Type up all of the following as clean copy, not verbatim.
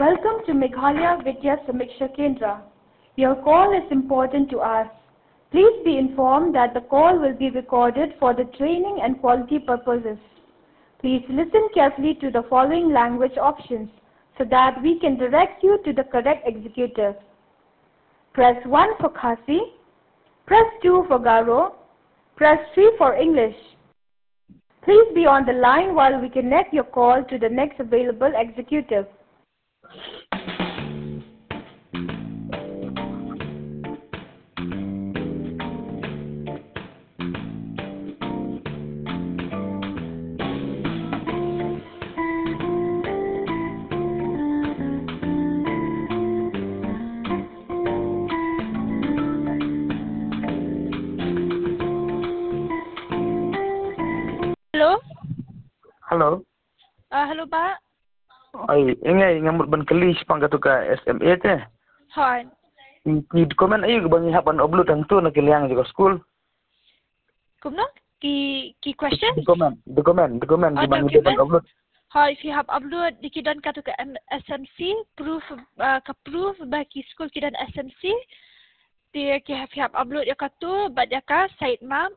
Welcome to Meghalaya Vidya Samiksha Kendra. Your call is important to us. Please be informed that the call will be recorded for the training and quality purposes. Please listen carefully to the following language options so that we can direct you to the correct executive. Press 1 for Khasi, press 2 for Garo, press 3 for English. Please be on the line while we connect your call to the next available executive. Hello? Hello. Hello Pak. Ay, ingay ngamut ban kelis pangkatu ka SMA teh. Hi. Ni dokumen ayu bang hapan upload ang tu nak kiliang juga school. Kumno? Ki question? Dokumen di bang document. upload. Hi, if you have upload di kidan katu ke SMC, proof bagi school kidan SMC. Dia ki have upload ya katu bad ya ka site map.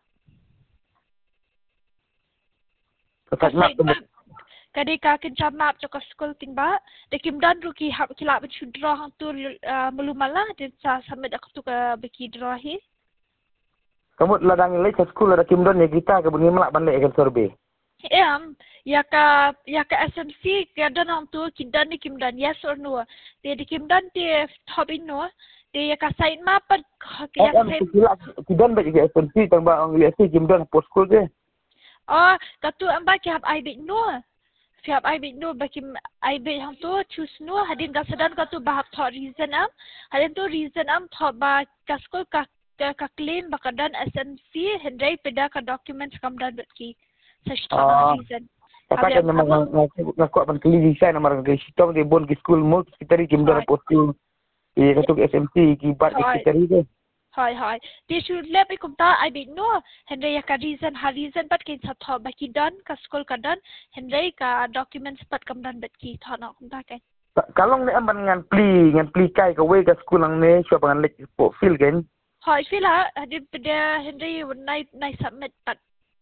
Site map. Kadai ka kencam map cho ka school timba. De kimdan ruki hab kilap chudra hang tu melumala de sa sampai dak tu ka beki draw hi. Kamu ladang le ke school ada kimdon ya kita ke bunyi melak ban le ke survey. Ya ka SMC kidan hang tu kidan ni kimdan yes or no. De kimdan te hobin no. De ya ka site map pa ya site kidan ba ke SMC tambah ang SMC kimdon post school ke. Katu amba ki hab I bit no. Siap I bit no baki I bit hang tu choose no hadin ka sedan katu bahap thought reason hadin tu reason thought ba kaskol ka claim bakadan SMC hendai peda ka documents kamdan baki such reason. Kakak memang ngaku akan keli design nama orang kita di bon ki school mo kita ri kimdon posting katu SMC ki bat kita ri ke. Hi. They should let me come I bit no. Hendai ka reason pat kin sa thought baki dan ka school ka dan hendai ka documents pat kamdan baki thought na kumta kan. Kalau ni amban ngan pli kai ka we ka school ang ne siapa ngan lek feel kan. Hi, feel hadin peda hendai nai submit pat.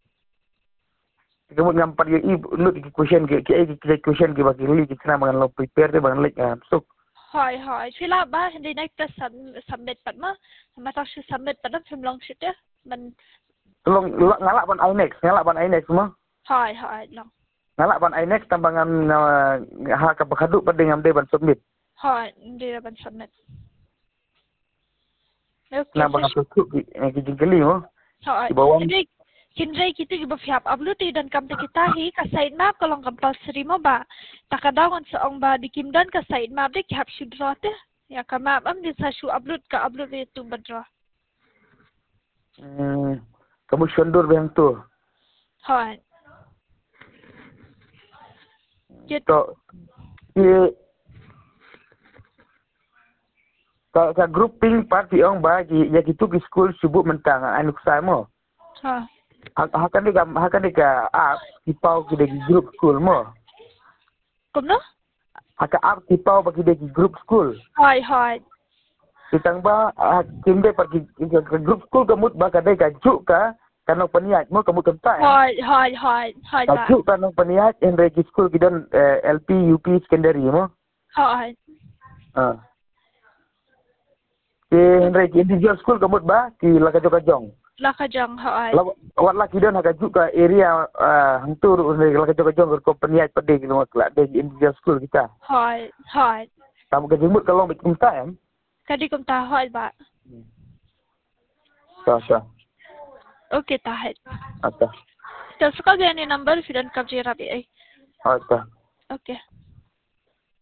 Kamu ngampat ye look question ke question ke bagi li kita nak lo prepare de bang lek so. Hi. Feel ba hendai nai press submit pat ma. Masa si submit pat film long shit ya. Man tolong ngalak ban inex semua. Hi long. Ngalak ban inex tambangan ha ka bakaduk pada ngam de ban submit. Hi, dia ban submit. Okay. Nah bang tu ki jingkeli mo. Hi. Kindrai kita juga siap upload dan kamta kita hi ka site map kalau compulsory mo ba. Takadawan seong ba dikimdan ka site map de kihap syudra te. Ya ka map di sa shu upload itu badra. Kamu syundur bang tu. Hai. Gitu. Ye ka grouping parti ong ba ya gitu ki school subuh mentang anu saya mo. Hakan dia app tipau ki de group school mo. Kumno? Haka app tipau bagi de group school. Hai. Kitang ba timbe pergi ke group school kamut ba kadai ka juk ka kanong peniat mo kamut kentai. Hai. Ka juk kanong peniat en regi school kidon LP UP secondary mo. Hai. En regi individual school kamut ba ki Lakajong. Hai. Awak laki don haka juk ka area hantur Lakajong ko peniat pade ki mo kelak de individual school kita. Hai. Kamu ke jemut kalau bik kentai Kadi kum tahoi ba. Sah. Okay, tahet. अच्छा. तो उसका भी number फिर कब जे रबी. अच्छा. Okay.